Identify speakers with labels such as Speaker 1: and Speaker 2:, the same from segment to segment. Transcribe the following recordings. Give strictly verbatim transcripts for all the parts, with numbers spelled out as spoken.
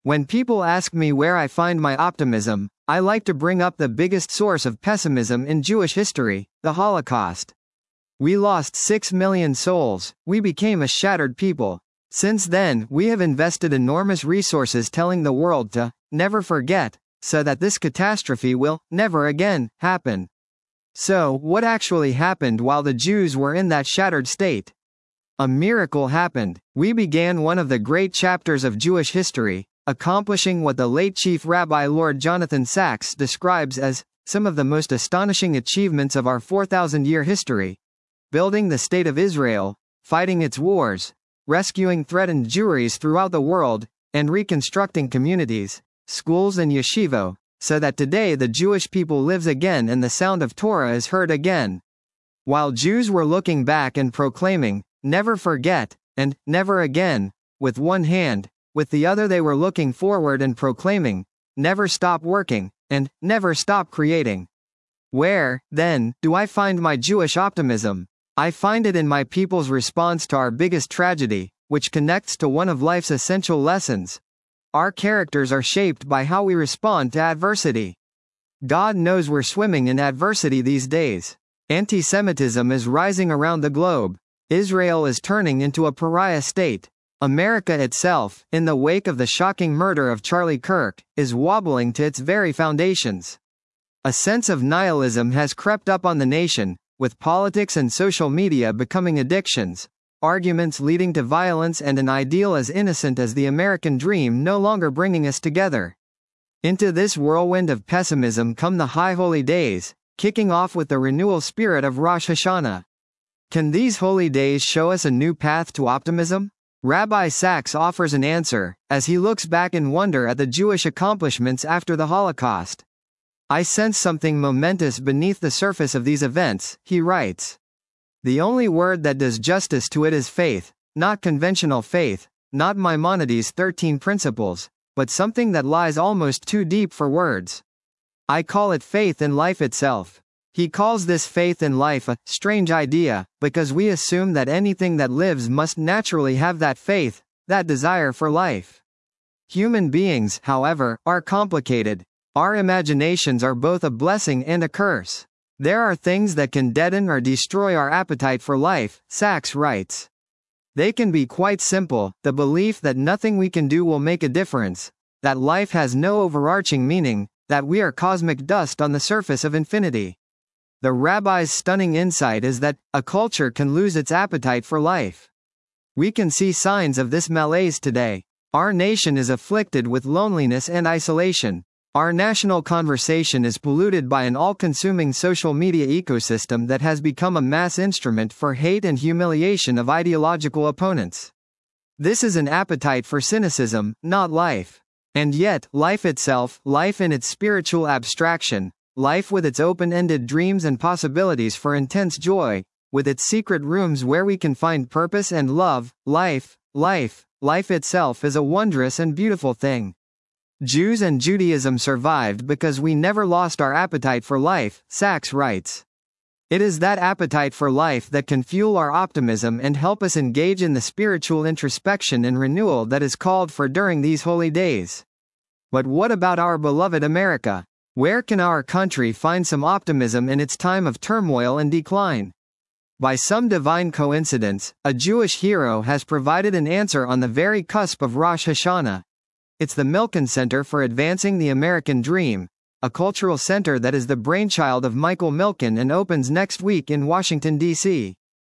Speaker 1: When people ask me where I find my optimism, I like to bring up the biggest source of pessimism in Jewish history, the Holocaust. We lost six million souls, we became a shattered people. Since then, we have invested enormous resources telling the world to never forget, so that this catastrophe will never again happen. So, what actually happened while the Jews were in that shattered state? A miracle happened. We began one of the great chapters of Jewish history, accomplishing what the late Chief Rabbi Lord Jonathan Sacks describes as some of the most astonishing achievements of our four thousand year history. Building the State of Israel, fighting its wars, rescuing threatened Jewries throughout the world, and reconstructing communities, schools and yeshivo, so that today the Jewish people lives again and the sound of Torah is heard again. While Jews were looking back and proclaiming, "Never forget," and "Never again," with one hand, with the other they were looking forward and proclaiming, "Never stop working," and "Never stop creating." Where, then, do I find my Jewish optimism? I find it in my people's response to our biggest tragedy, which connects to one of life's essential lessons. Our characters are shaped by how we respond to adversity. God knows we're swimming in adversity these days. Anti-Semitism is rising around the globe. Israel is turning into a pariah state. America itself, in the wake of the shocking murder of Charlie Kirk, is wobbling to its very foundations. A sense of nihilism has crept up on the nation, with politics and social media becoming addictions, arguments leading to violence, and an ideal as innocent as the American dream no longer bringing us together. Into this whirlwind of pessimism come the high holy days, kicking off with the renewal spirit of Rosh Hashanah. Can these holy days show us a new path to optimism? Rabbi Sacks offers an answer, as he looks back in wonder at the Jewish accomplishments after the Holocaust. I sense something momentous beneath the surface of these events, he writes. The only word that does justice to it is faith, not conventional faith, not Maimonides' thirteen principles, but something that lies almost too deep for words. I call it faith in life itself. He calls this faith in life a strange idea, because we assume that anything that lives must naturally have that faith, that desire for life. Human beings, however, are complicated. Our imaginations are both a blessing and a curse. There are things that can deaden or destroy our appetite for life, Sacks writes. They can be quite simple, the belief that nothing we can do will make a difference, that life has no overarching meaning, that we are cosmic dust on the surface of infinity. The rabbi's stunning insight is that a culture can lose its appetite for life. We can see signs of this malaise today. Our nation is afflicted with loneliness and isolation. Our national conversation is polluted by an all-consuming social media ecosystem that has become a mass instrument for hate and humiliation of ideological opponents. This is an appetite for cynicism, not life. And yet, life itself, life in its spiritual abstraction, life with its open-ended dreams and possibilities for intense joy, with its secret rooms where we can find purpose and love, life, life, life itself is a wondrous and beautiful thing. Jews and Judaism survived because we never lost our appetite for life, Sacks writes. It is that appetite for life that can fuel our optimism and help us engage in the spiritual introspection and renewal that is called for during these holy days. But what about our beloved America? Where can our country find some optimism in its time of turmoil and decline? By some divine coincidence, a Jewish hero has provided an answer on the very cusp of Rosh Hashanah. It's the Milken Center for Advancing the American Dream, a cultural center that is the brainchild of Michael Milken and opens next week in Washington, D C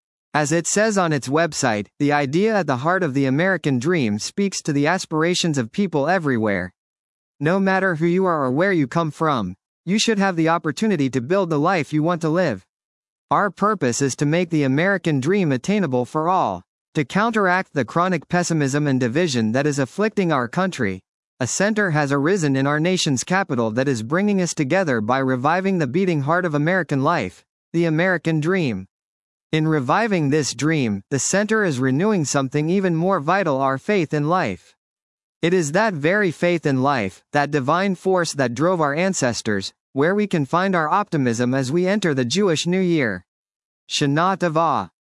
Speaker 1: As it says on its website, the idea at the heart of the American dream speaks to the aspirations of people everywhere. No matter who you are or where you come from, you should have the opportunity to build the life you want to live. Our purpose is to make the American dream attainable for all. To counteract the chronic pessimism and division that is afflicting our country, a center has arisen in our nation's capital that is bringing us together by reviving the beating heart of American life, the American dream. In reviving this dream, the center is renewing something even more vital: our faith in life. It is that very faith in life, that divine force that drove our ancestors, where we can find our optimism as we enter the Jewish New Year. Shana Tova.